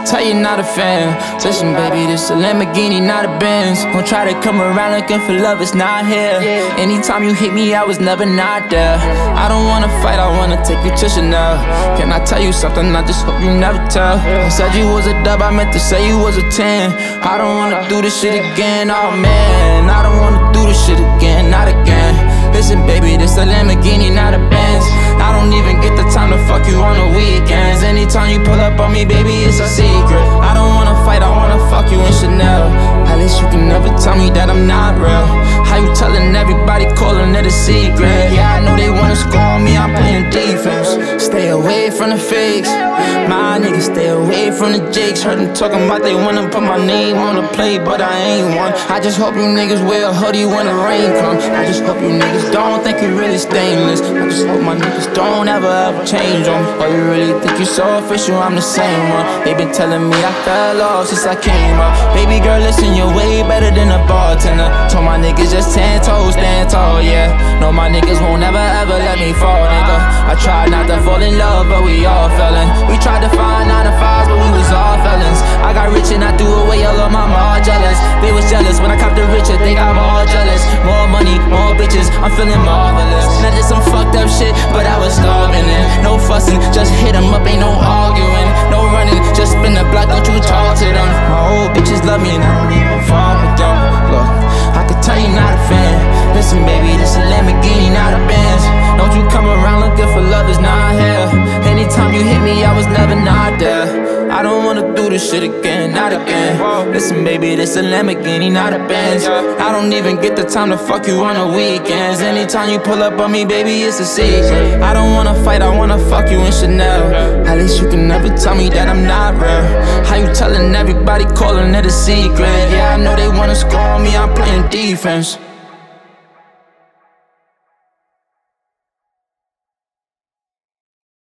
tell you not a fan. Listen, baby, this a Lamborghini, not a Benz. Don't try to come around looking for love, it's not here. Anytime you hit me, I was never not there. I don't wanna fight, I wanna take you to Chanel. Can I tell you something? I just hope you never tell. I said you was a dub, I meant to say you was a 10. I don't wanna do this shit again, oh man. I don't wanna do this shit again, not again. Listen, baby, this a Lamborghini, not a Benz. I don't even get the time to fuck you on the weekends. Anytime you pull up on me, baby, it's a secret. I don't wanna fight, I wanna fuck you in Chanel. At least you can never tell me that I'm not real. How you telling everybody, calling it a secret? Yeah, I know they wanna score on me, I'm playing defense. Stay away from the fakes. My niggas stay away from the jakes. Heard them talking about they wanna put my name on the plate, but I ain't one. I just hope you niggas wear a hoodie when the rain comes. I just hope you niggas don't think you really stainless. I just hope my niggas don't ever change on me. Or you really think you so official, I'm the same one. They been telling me I fell off since I came up. Baby girl, listen, you're way better than a bartender. Told my niggas just 10 toes, stand tall, yeah. No, my niggas won't ever ever let me fall, nigga. I tried not to fall in love, but we all fellin'. We tried to find 9 to 5s, but we was all felons. I got rich and I threw away all of my mom jealous. They was jealous when I copped the richer, they got more jealous. More money, more bitches, I'm feeling marvelous. Not just some fucked up shit, but I was starving in. No fussing, just hit 'em up, ain't no arguing. No running, just spin the block, don't you talk to them. My old bitches love me and I don't even fuck with them. Look, I could tell you not a fan. Listen, baby, this a Lamborghini, not a Benz. Don't you come around looking for love, it's not here. Anytime you hit me, I was never not there. I don't wanna do this shit again, not again. Listen, baby, this a Lamborghini, not a Benz. I don't even get the time to fuck you on the weekends. Anytime you pull up on me, baby, it's a secret. I don't wanna fight, I wanna fuck you in Chanel. At least you can never tell me that I'm not real. How you telling everybody, calling it a secret? Yeah, I know they wanna score on me, I'm playing defense.